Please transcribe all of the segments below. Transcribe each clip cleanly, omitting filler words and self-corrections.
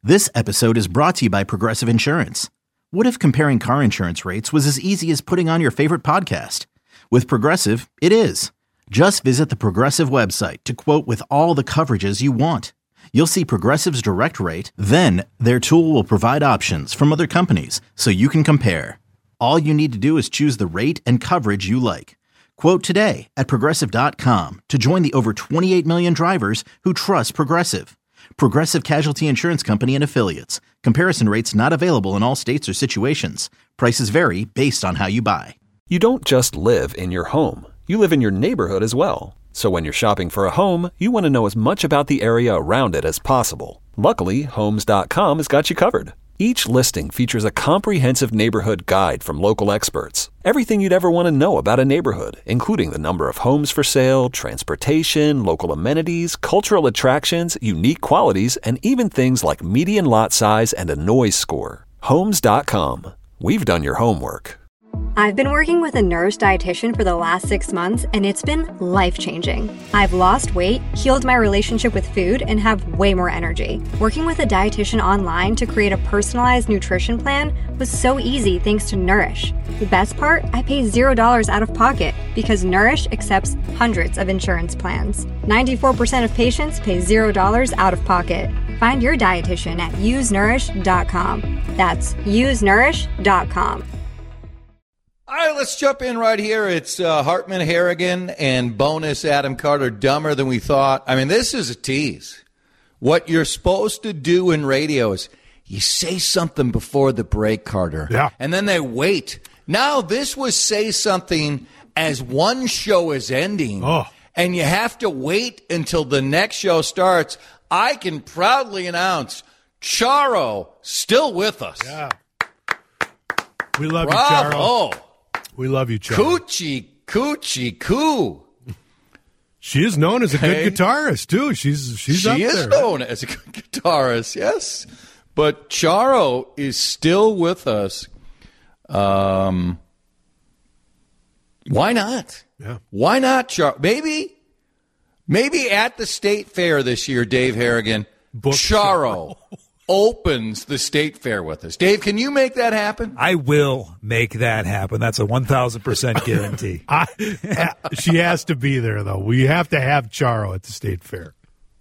This episode is brought to you by Progressive Insurance. What if comparing car insurance rates was as easy as putting on your favorite podcast? With Progressive, it is. Just visit the Progressive website to quote with all the coverages you want. You'll see Progressive's direct rate, then their tool will provide options from other companies so you can compare. All you need to do is choose the rate and coverage you like. Quote today at Progressive.com to join the over 28 million drivers who trust Progressive. Progressive Casualty Insurance Company and Affiliates. Comparison rates not available in all states or situations. Prices vary based on how you buy. You don't just live in your home. You live in your neighborhood as well. So when you're shopping for a home, you want to know as much about the area around it as possible. Luckily, Homes.com has got you covered. Each listing features a comprehensive neighborhood guide from local experts. Everything you'd ever want to know about a neighborhood, including the number of homes for sale, transportation, local amenities, cultural attractions, unique qualities, and even things like median lot size and a noise score. Homes.com. We've done your homework. I've been working with a Nourish dietitian for the last 6 months, and it's been life-changing. I've lost weight, healed my relationship with food, and have way more energy. Working with a dietitian online to create a personalized nutrition plan was so easy thanks to Nourish. The best part? I pay $0 out of pocket because Nourish accepts hundreds of insurance plans. 94% of patients pay $0 out of pocket. Find your dietitian at usenourish.com. That's usenourish.com. All right, let's jump in right here. It's Hartman Harrigan and bonus Adam Carter, Dumber Than We Thought. I mean, this is a tease. What you're supposed to do in radio is you say something before the break, Carter. Yeah. And then they wait. Now, this was say something as one show is ending. Oh. And you have to wait until the next show starts. I can proudly announce Charo still with us. Yeah. We love Bravo. you, Charo. We love you, Charo. Coochie, coo. She is known as a good guitarist, too. She's up there. She is known as a good guitarist, yes. But Charo is still with us. Why not? Yeah. Why not, Charo? Maybe at the State Fair this year, Dave Harrigan, Charo opens the State Fair with us. Dave, can you make that happen? I will make that happen. That's a 1,000% guarantee. She has to be there, though. We have to have Charo at the State Fair.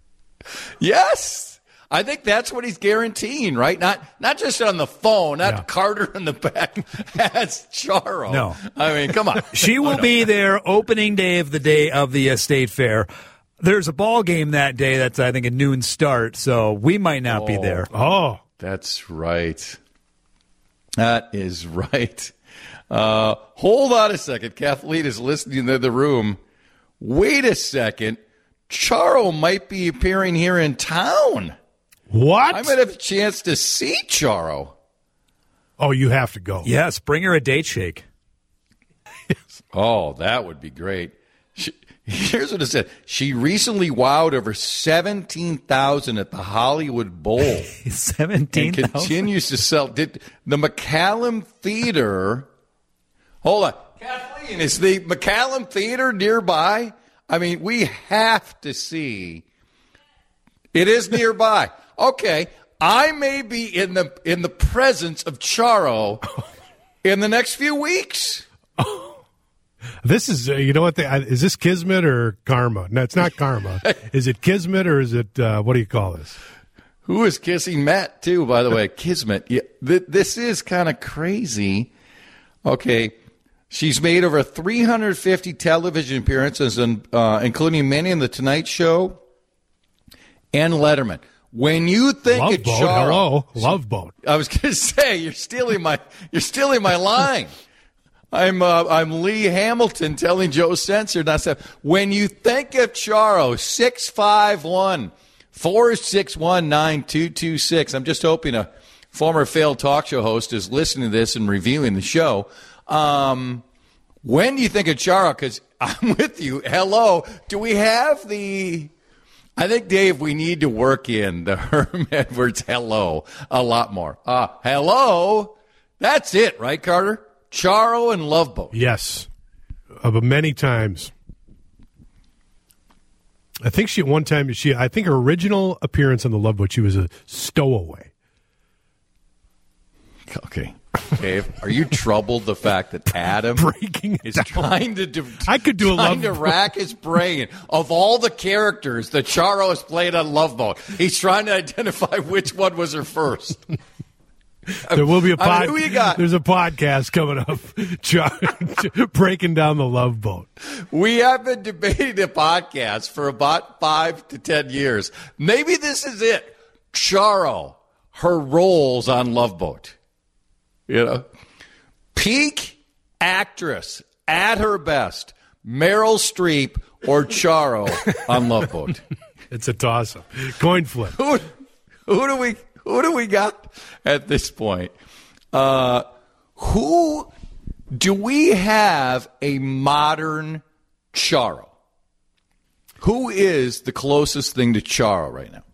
Yes. I think that's what he's guaranteeing, right? Not just on the phone, not Carter in the back. That's Charo. No. I mean, come on. She will be there opening day of the State Fair. There's a ball game that day that's, I think, a noon start, so we might not be there. Oh. That's right. That is right. Hold on a second. Kathleen is listening to the room. Wait a second. Charo might be appearing here in town. What? I might have a chance to see Charo. Oh, you have to go. Yes, bring her a date shake. Oh, that would be great. Here's what it said. She recently wowed over 17,000 at the Hollywood Bowl. 17,000? And continues to sell. The McCallum Theater. Hold on. Kathleen, is the McCallum Theater nearby? I mean, we have to see. It is nearby. Okay. I may be in the presence of Charo in the next few weeks. This is, you know what, is this Kismet or Karma? No, it's not Karma. Is it Kismet or is it, what do you call this? Who is kissing Matt, too, by the way? Kismet. Yeah, this is kind of crazy. Okay. She's made over 350 television appearances, including many in The Tonight Show and Letterman. When you think Love of Boat, Charo, hello, Love Boat. I was going to say you're stealing my line. I'm Lee Hamilton telling Joe Sensor not to. When you think of Charo, 651-461-9226. I'm just hoping a former failed talk show host is listening to this and reviewing the show. When do you think of Charo? Because I'm with you. Hello. Do we have the... I think, Dave, we need to work in the Herm Edwards hello a lot more. Hello. That's it, right, Carter? Charo and Love Boat. Yes. Many times. I think she at one time I think her original appearance on The Love Boat, she was a stowaway. Okay. Dave, are you troubled the fact that Adam is trying to I could do trying to rack his brain of all the characters that Charo has played on Love Boat? He's trying to identify which one was her first. There will be who you got? There's a podcast coming up breaking down The Love Boat. We have been debating a podcast for about 5 to 10 years. Maybe this is it. Charo, her roles on Love Boat. You know, peak actress at her best, Meryl Streep or Charo on Love Boat. It's a toss-up. Coin flip. Who do we got at this point? Who do we have a modern Charo? Who is the closest thing to Charo right now?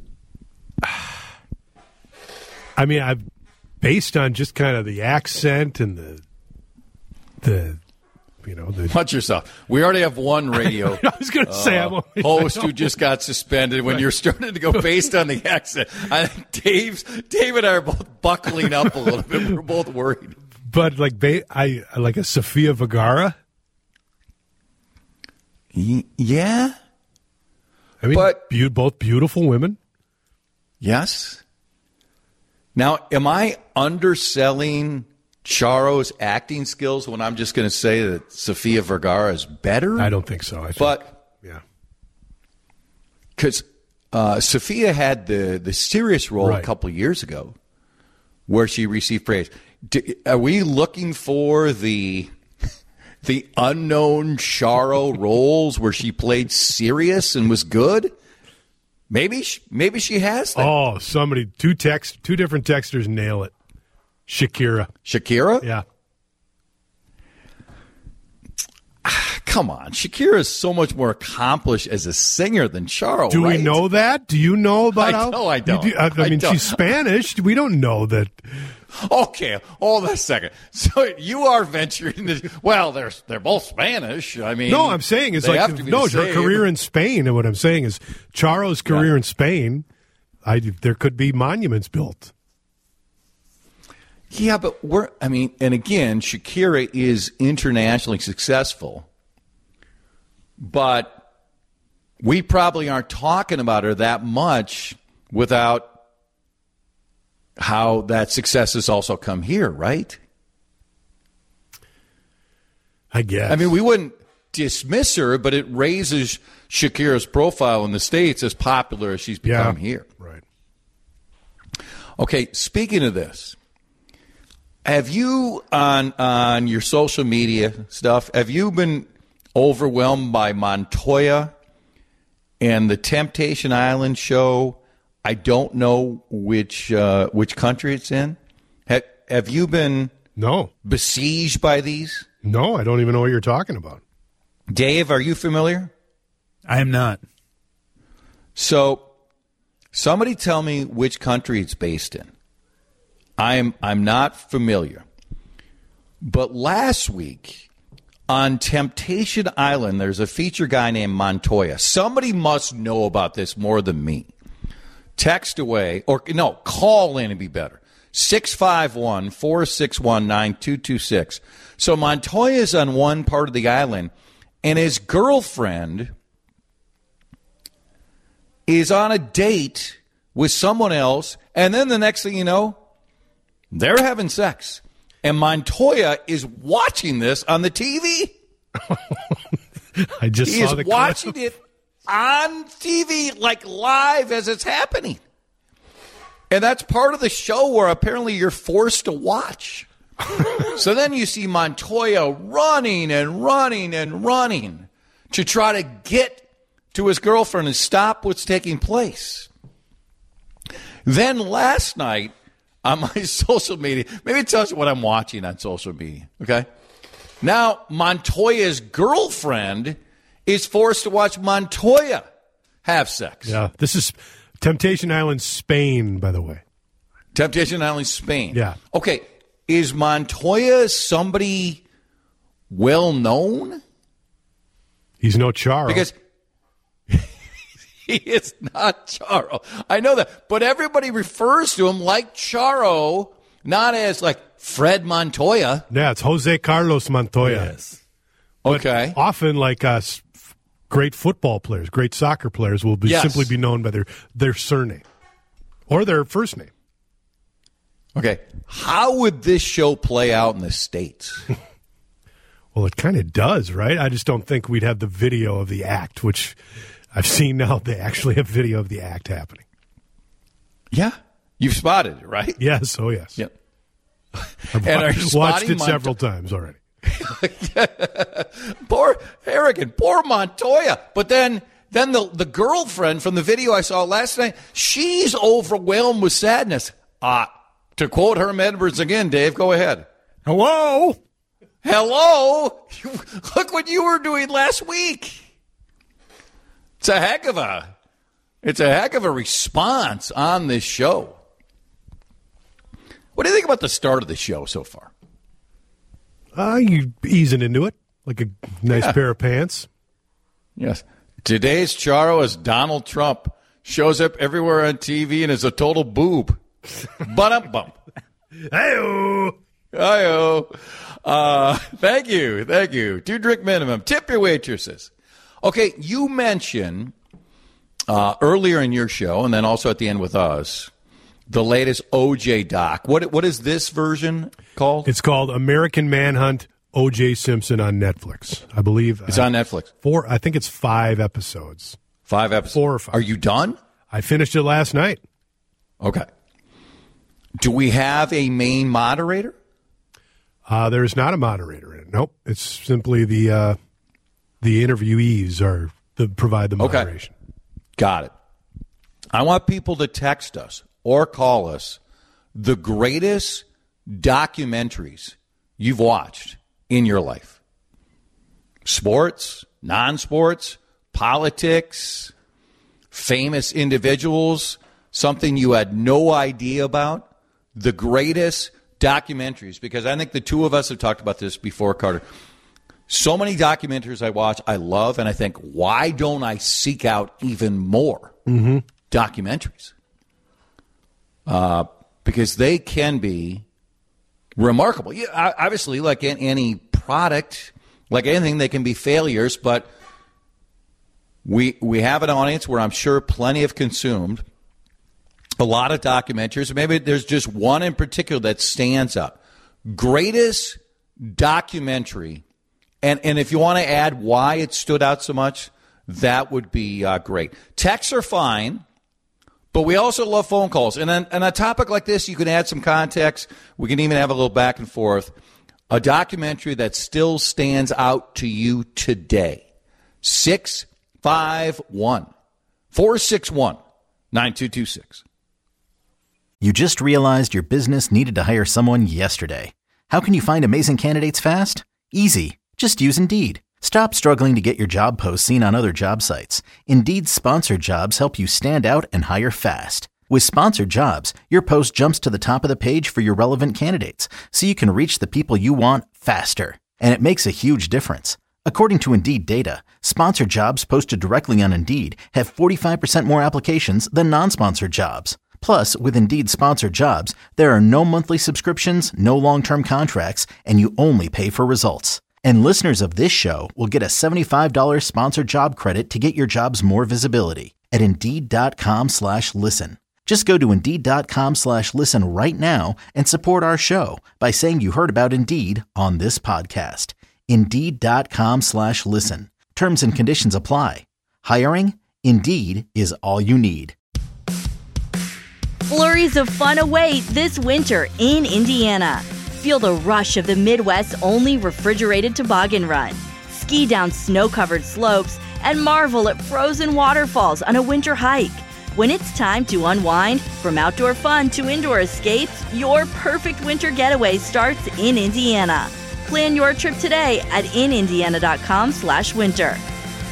I mean, based on just kind of the accent and the Watch yourself. We already have one radio I was going to say host who just got suspended. When you're starting to go based on the accent, I think Dave and I are both buckling up a little bit. We're both worried. But I like a Sofia Vergara. Yeah. I mean, but both beautiful women. Yes. Now, am I underselling Charo's acting skills when I'm just going to say that Sofia Vergara is better? I don't think so. Yeah. Because Sofia had the serious role a couple years ago where she received praise. Are we looking for the unknown Charo roles where she played serious and was good? Maybe she has that. Oh, two different texters nail it. Shakira? Yeah. Come on. Shakira is so much more accomplished as a singer than Charo, Do we know that? Do you know about how? No, I don't. I mean, she's Spanish. We don't know that. Okay, hold on a second. So you are venturing into, well, they're both Spanish. I mean, no, I'm saying is like her career in Spain. And what I'm saying is Charo's career in Spain. There could be monuments built. Yeah, but and again, Shakira is internationally successful, but we probably aren't talking about her that much without how that success has also come here, right? I guess. I mean, we wouldn't dismiss her, but it raises Shakira's profile in the States as popular as she's become here. Right. Okay, speaking of this, have you, on your social media stuff, have you been overwhelmed by Montoya and the Temptation Island show? I don't know which country it's in. Have you been besieged by these? No, I don't even know what you're talking about. Dave, are you familiar? I am not. So, somebody tell me which country it's based in. I'm not familiar. But last week on Temptation Island, there's a feature guy named Montoya. Somebody must know about this more than me. Text away, call in and be better. 651-461-9226. So Montoya's on one part of the island, and his girlfriend is on a date with someone else, and then the next thing you know, they're having sex. And Montoya is watching this on the TV. I just saw the clip. He is watching it on TV, like live as it's happening. And that's part of the show where apparently you're forced to watch. So then you see Montoya running and running and running to try to get to his girlfriend and stop what's taking place. Then last night on my social media, maybe tell us what I'm watching on social media, okay? Now Montoya's girlfriend is forced to watch Montoya have sex. Yeah, this is Temptation Island, Spain, by the way. Temptation Island, Spain. Yeah. Okay, is Montoya somebody well known? He's no Charo. Because He is not Charo. I know that. But everybody refers to him like Charo, not as like Fred Montoya. Yeah, it's Jose Carlos Montoya. Yes. But Okay. often, like us, great football players, great soccer players will simply be known by their surname or their first name. Okay. How would this show play out in the States? Well, it kind of does, right? I just don't think we'd have the video of the act, which I've seen now. They actually have video of the act happening. Yeah. You've spotted it, right? Yes, oh yes. Yep. I've And are you watched spotting it several times already. Poor Harrigan, poor Montoya. But then the girlfriend from the video I saw last night, she's overwhelmed with sadness. To quote Herm Edwards again, Dave, go ahead. Hello? Look what you were doing last week. It's a heck of a response on this show. What do you think about the start of the show so far? You easing into it like a nice pair of pants. Yes. Today's Charo as Donald Trump shows up everywhere on TV and is a total boob. Bump. Hey-oh. Hi-oh. Thank you. 2-drink minimum. Tip your waitresses. Okay, you mentioned earlier in your show, and then also at the end with us, the latest OJ doc. What is this version called? It's called American Manhunt, O.J. Simpson on Netflix. I believe It's on Netflix. I think it's 5 episodes. 5 episodes. 4 or 5. Are you done? I finished it last night. Okay. Do we have a main moderator? There's not a moderator in it. Nope. It's simply the interviewees provide the moderation. Okay. Got it. I want people to text us or call us the greatest documentaries you've watched in your life. Sports, non-sports, politics, famous individuals, something you had no idea about. The greatest documentaries, because I think the two of us have talked about this before, Carter. So many documentaries I watch, I love, and I think, why don't I seek out even more documentaries? Because they can be remarkable. Yeah, obviously, like any product, like anything, they can be failures, but we have an audience where I'm sure plenty have consumed a lot of documentaries. Maybe there's just one in particular that stands out. Greatest documentary. And if you want to add why it stood out so much, that would be great. Texts are fine, but we also love phone calls. And a topic like this, you can add some context. We can even have a little back and forth. A documentary that still stands out to you today. 651-461-9226. You just realized your business needed to hire someone yesterday. How can you find amazing candidates fast? Easy. Just use Indeed. Stop struggling to get your job posts seen on other job sites. Indeed's sponsored jobs help you stand out and hire fast. With sponsored jobs, your post jumps to the top of the page for your relevant candidates, so you can reach the people you want faster. And it makes a huge difference. According to Indeed data, sponsored jobs posted directly on Indeed have 45% more applications than non-sponsored jobs. Plus, with Indeed sponsored jobs, there are no monthly subscriptions, no long-term contracts, and you only pay for results. And listeners of this show will get a $75 sponsored job credit to get your jobs more visibility at Indeed.com/listen. Just go to Indeed.com/listen right now and support our show by saying you heard about Indeed on this podcast. Indeed.com/listen. Terms and conditions apply. Hiring? Indeed is all you need. Flurries of fun await this winter in Indiana. Feel the rush of the Midwest's only refrigerated toboggan run. Ski down snow-covered slopes and marvel at frozen waterfalls on a winter hike. When it's time to unwind, from outdoor fun to indoor escapes, your perfect winter getaway starts in Indiana. Plan your trip today at inindiana.com/winter.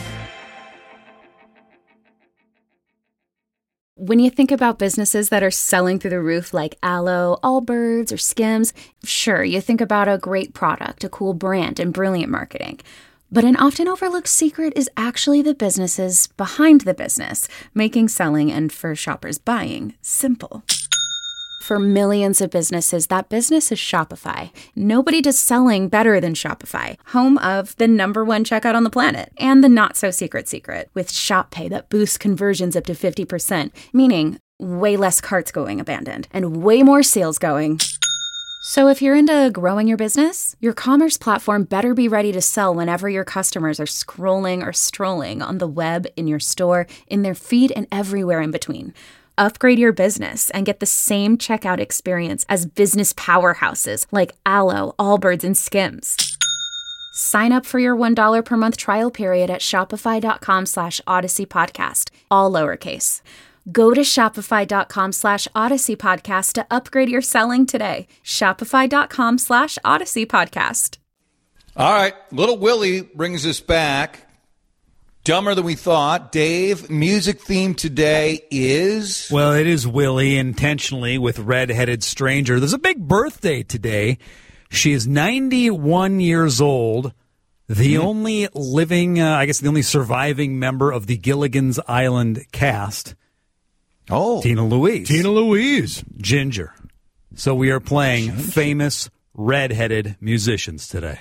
When you think about businesses that are selling through the roof like Aloe, Allbirds, or Skims, sure, you think about a great product, a cool brand, and brilliant marketing. But an often overlooked secret is actually the businesses behind the business, making selling and for shoppers buying simple. For millions of businesses, that business is Shopify. Nobody does selling better than Shopify, home of the #1 checkout on the planet and the not-so-secret secret with Shop Pay that boosts conversions up to 50%, meaning way less carts going abandoned and way more sales going. So if you're into growing your business, your commerce platform better be ready to sell whenever your customers are scrolling or strolling on the web, in your store, in their feed, and everywhere in between. Upgrade your business and get the same checkout experience as business powerhouses like Alo, Allbirds, and Skims. Sign up for your $1 per month trial period at shopify.com/Odyssey Podcast, all lowercase. Go to shopify.com/Odyssey Podcast to upgrade your selling today. Shopify.com/Odyssey Podcast. All right, Little Willie brings us back. Dumber than we thought. Dave, music theme today is? Well, it is Willie, intentionally, with Red-Headed Stranger. There's a big birthday today. She is 91 years old. The only living, the only surviving member of the Gilligan's Island cast. Oh. Tina Louise. Tina Louise. Ginger. So we are playing famous red-headed musicians today.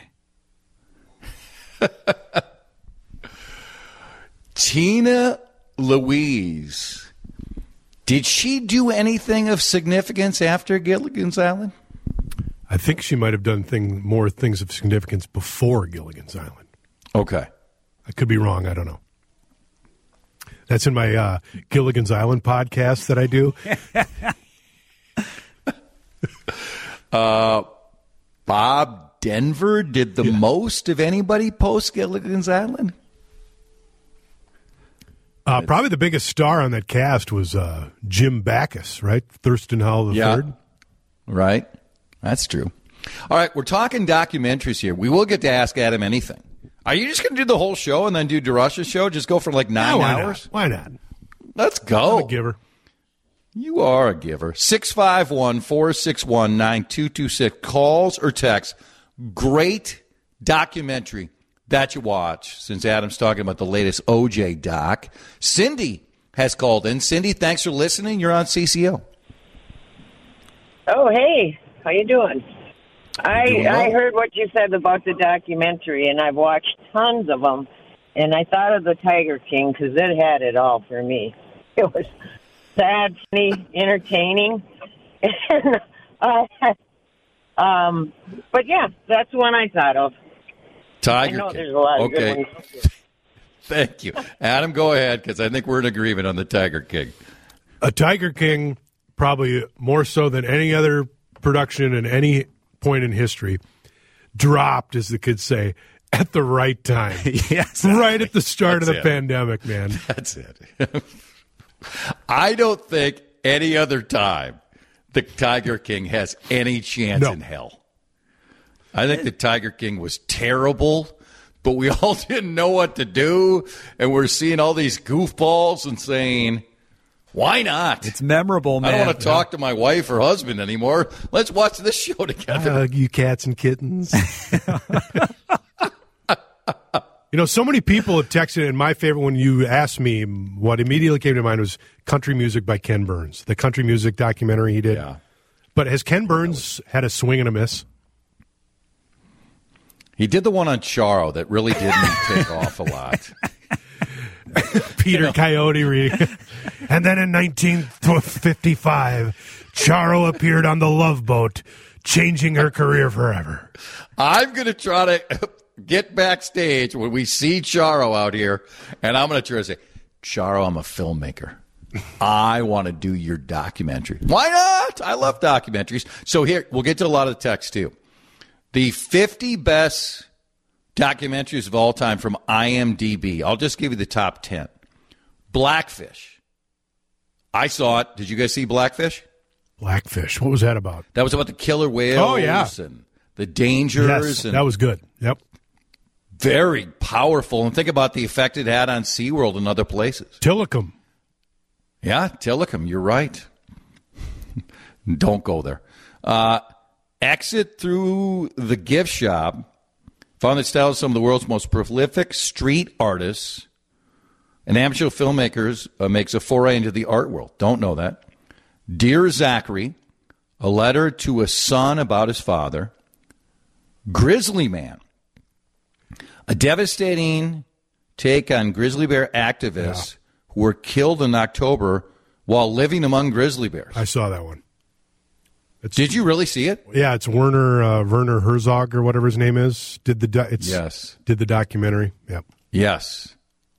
Tina Louise. Did she do anything of significance after Gilligan's Island? I think she might have done more things of significance before Gilligan's Island. Okay. I could be wrong. I don't know. That's in my Gilligan's Island podcast that I do. Bob Denver did the most of anybody post Gilligan's Island? Probably the biggest star on that cast was Jim Backus, right? Thurston Howell III. Right. That's true. All right, we're talking documentaries here. We will get to Ask Adam Anything. Are you just going to do the whole show and then do DeRush's show? Just go for like 9 hours? Why not? Let's go. I'm a giver. You are a giver. 651-461-9226. Calls or texts. Great documentary that you watch, since Adam's talking about the latest OJ doc. Cindy has called in. Cindy, thanks for listening. You're on CCO. Oh, hey. How you doing? I heard what you said about the documentary, and I've watched tons of them, and I thought of the Tiger King because it had it all for me. It was sad, funny, entertaining, and but yeah, that's one I thought of. Tiger I know King. There's a lot of good ones. Thank you. Adam, go ahead, because I think we're in agreement on the Tiger King. A Tiger King, probably more so than any other production in any point in history, dropped, as the kids say, at the right time. Yes. Right at the start of the pandemic, man. That's it. I don't think any other time the Tiger King has any chance in hell. I think the Tiger King was terrible, but we all didn't know what to do, and we're seeing all these goofballs and saying, why not? It's memorable, man. I don't want to talk to my wife or husband anymore. Let's watch this show together. You cats and kittens. So many people have texted, and my favorite, when you asked me, what immediately came to mind was Country Music by Ken Burns, the country music documentary he did. Yeah. But has Ken Burns had a swing and a miss? He did the one on Charo that really didn't take off a lot. Peter Coyote reading. And then in 1955, Charo appeared on the Love Boat, changing her career forever. I'm going to try to get backstage when we see Charo out here, and I'm going to try to say, Charo, I'm a filmmaker. I want to do your documentary. Why not? I love documentaries. So here, we'll get to a lot of the text, too. The 50 best documentaries of all time from IMDb. I'll just give you the top 10. Blackfish. I saw it. Did you guys see Blackfish? Blackfish. What was that about? That was about the killer whales and the dangers. Yes, and that was good. Yep. Very powerful. And think about the effect it had on SeaWorld and other places. Tillicum. Yeah, Tillicum. You're right. Don't go there. Exit through the gift shop. found that styled some of the world's most prolific street artists and amateur filmmakers makes a foray into the art world. Don't know that. Dear Zachary, a letter to a son about his father. Grizzly Man, a devastating take on grizzly bear activists who were killed in October while living among grizzly bears. I saw that one. Did you really see it? Yeah, it's Werner Herzog or whatever his name is. Did the documentary? Yep. Yes.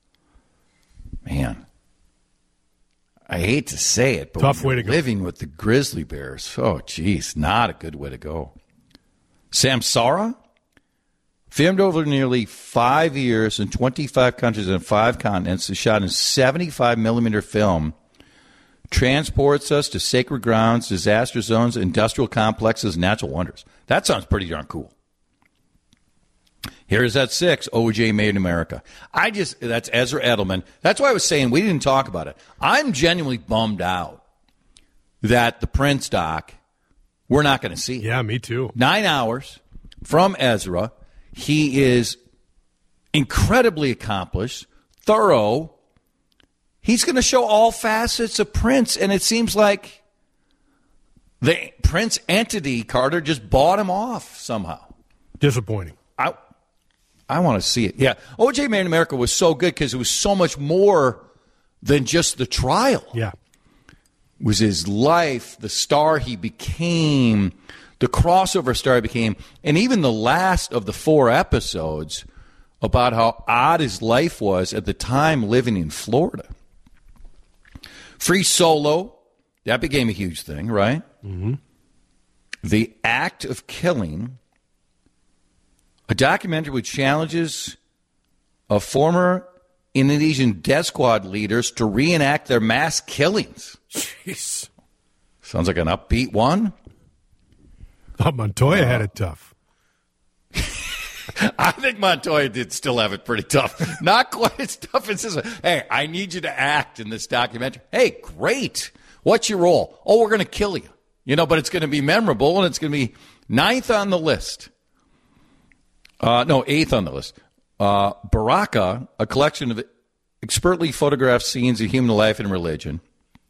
Man, I hate to say it, but tough way to go. Living with the grizzly bears. Oh, geez, not a good way to go. Samsara, filmed over nearly 5 years in 25 countries and 5 continents, is shot in 75mm film. Transports us to sacred grounds, disaster zones, industrial complexes, natural wonders. That sounds pretty darn cool. Here's at 6, OJ Made in America. That's Ezra Edelman. That's why I was saying we didn't talk about it. I'm genuinely bummed out that the Prince doc, we're not going to see. Yeah, me too. 9 hours from Ezra. He is incredibly accomplished, thorough. He's going to show all facets of Prince, and it seems like the Prince entity, Carter, just bought him off somehow. Disappointing. I want to see it. Yeah, OJ Made in America was so good because it was so much more than just the trial. Yeah. It was his life, the star he became, the crossover star he became, and even the last of the 4 episodes about how odd his life was at the time living in Florida. Free Solo, that became a huge thing, right? Mm-hmm. The Act of Killing, a documentary with challenges of former Indonesian death squad leaders to reenact their mass killings. Jeez. Sounds like an upbeat one. Thought Montoya had it tough. I think Montoya did still have it pretty tough. Not quite as tough as this one. Hey, I need you to act in this documentary. Hey, great. What's your role? Oh, we're going to kill you. But it's going to be memorable, and it's going to be 9th on the list. 8th on the list. Baraka, a collection of expertly photographed scenes of human life and religion.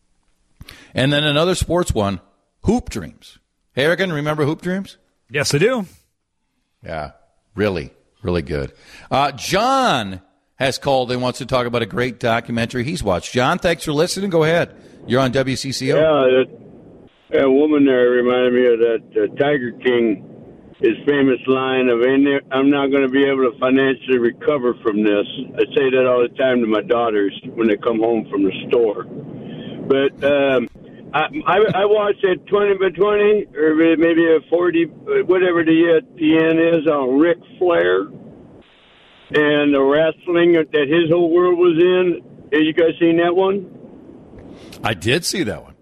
And then another sports one, Hoop Dreams. Hey, Eric, remember Hoop Dreams? Yes, I do. Yeah, really, really good. John has called and wants to talk about a great documentary he's watched. John, thanks for listening. Go ahead. You're on WCCO. Yeah, that woman there reminded me of that Tiger King. His famous line of, I'm not going to be able to financially recover from this. I say that all the time to my daughters when they come home from the store. But I watched that 20 by 20, or maybe a 40, whatever the ESPN is, on Ric Flair and the wrestling that his whole world was in. Have you guys seen that one? I did see that one.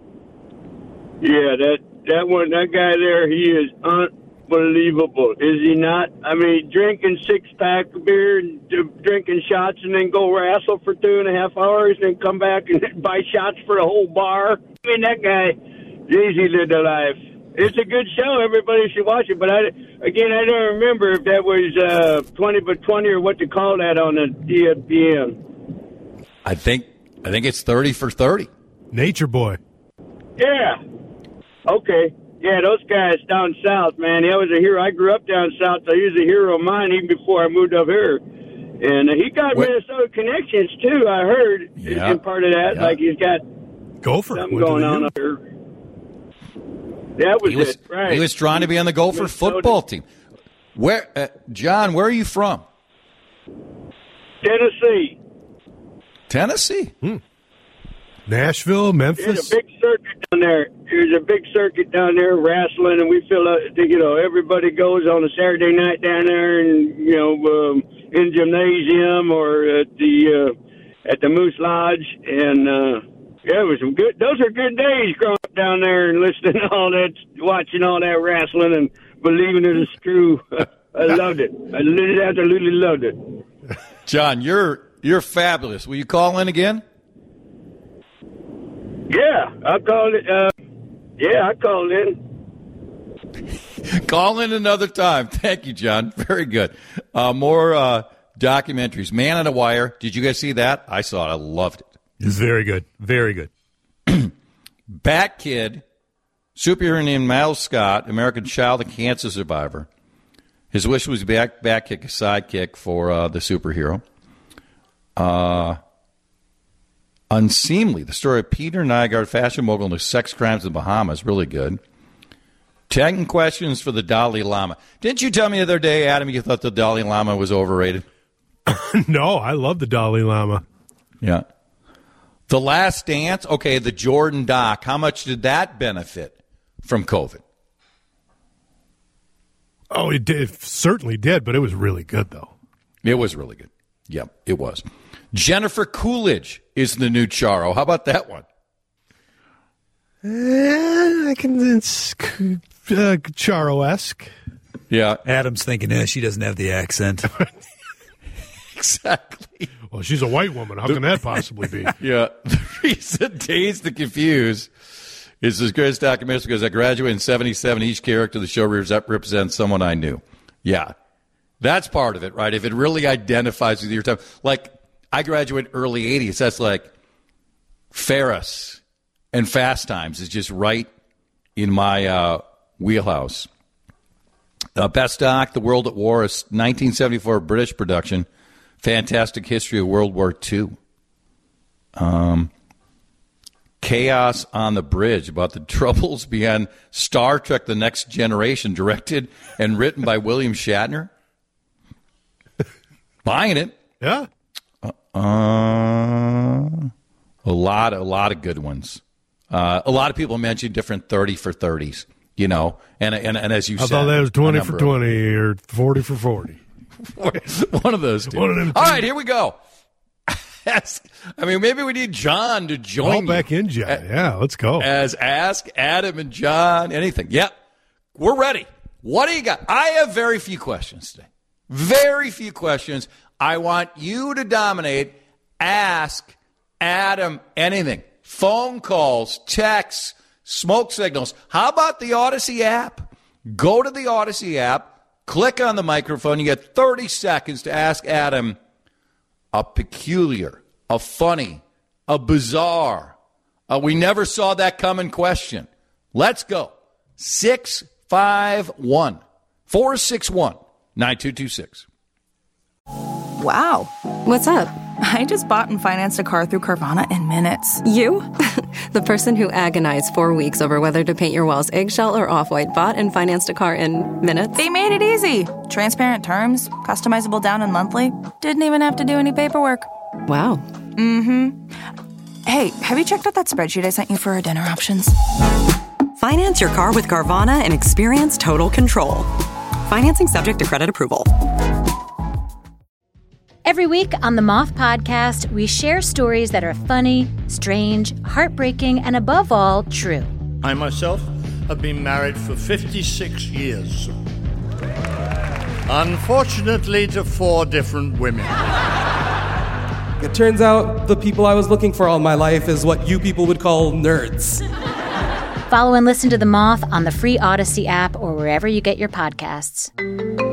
Yeah, that one, that guy there, he is unbelievable, is he not? I mean, drinking 6-pack of beer and drinking shots and then go wrestle for 2.5 hours and then come back and buy shots for the whole bar. I mean, that guy, geez, he lived a life. It's a good show. Everybody should watch it. But, I don't remember if that was 20 by 20 or what to call that on the ESPN. I think it's 30 for 30. Nature Boy. Yeah. Okay. Yeah, those guys down south, man. He was a hero. I grew up down south, so he was a hero of mine even before I moved up here. And he got Minnesota connections, too, I heard. Yeah. In part of that. Yeah. Like he's got something going on up here. That was it, right. He was trying to be on the Gopher football team. Where, John, where are you from? Tennessee. Tennessee? Nashville, Memphis. There's a big circuit down there. There's a big circuit down there wrestling, and we feel everybody goes on a Saturday night down there, and in gymnasium or at the Moose Lodge, and it was some good. Those are good days growing up down there and listening to all that, watching all that wrestling, and believing it is true. I loved it. I absolutely loved it. John, you're fabulous. Will you call in again? Yeah, I called it. I called in. Call in another time. Thank you, John. Very good. More documentaries. Man on a Wire. Did you guys see that? I saw it. I loved it. It's very good. Very good. Bat Kid, superhero named Miles Scott, American child and cancer survivor. His wish was to be a sidekick for the superhero. Unseemly, the story of Peter Nygaard, fashion mogul and his sex crimes in the Bahamas. Really good. 10 questions for the Dalai Lama. Didn't you tell me the other day, Adam, you thought the Dalai Lama was overrated? No, I love the Dalai Lama. Yeah. The Last Dance, okay, the Jordan doc, how much did that benefit from COVID? Oh, it certainly did, but it was really good, though. It was really good. Yep, it was. Jennifer Coolidge is the new Charo. How about that one? It's Charo-esque. Yeah. Adam's thinking, she doesn't have the accent. Exactly. Well, she's a white woman. How can that possibly be? Yeah. The reason Dazed and Confused is this greatest documentary because I graduated in 1977. Each character of the show represents someone I knew. Yeah. That's part of it, right? If it really identifies with your time. Like, I graduated early 80s. That's like Ferris and Fast Times is just right in my wheelhouse. Best doc, The World at War, is 1974 British production. Fantastic history of World War II. Chaos on the Bridge, about the troubles beyond Star Trek The Next Generation, directed and written by William Shatner. Buying it. Yeah. A lot of good ones. A lot of people mention different 30 for 30s, you know, and as you said. I thought that was 20 for 20 or 40 for 40. One of those two. One of them two. All right, here we go. Maybe we need John to join back in, John. Yeah, let's go. As Ask Adam and John, anything. Yep, we're ready. What do you got? I have very few questions today. Very few questions. I want you to dominate. Ask Adam anything. Phone calls, texts, smoke signals. How about the Odyssey app? Go to the Odyssey app. Click on the microphone. You get 30 seconds to ask Adam a peculiar, a funny, a bizarre, we never saw that coming question. Let's go. 651-461-9226. Wow. What's up? I just bought and financed a car through Carvana in minutes. You? The person who agonized 4 weeks over whether to paint your walls eggshell or off-white bought and financed a car in minutes? They made it easy. Transparent terms, customizable down and monthly. Didn't even have to do any paperwork. Wow. Mm-hmm. Hey, have you checked out that spreadsheet I sent you for our dinner options? Finance your car with Carvana and experience total control. Financing subject to credit approval. Every week on the Moth Podcast, we share stories that are funny, strange, heartbreaking, and above all, true. I myself have been married for 56 years. Unfortunately, to 4 different women. It turns out the people I was looking for all my life is what you people would call nerds. Follow and listen to The Moth on the free Odyssey app or wherever you get your podcasts.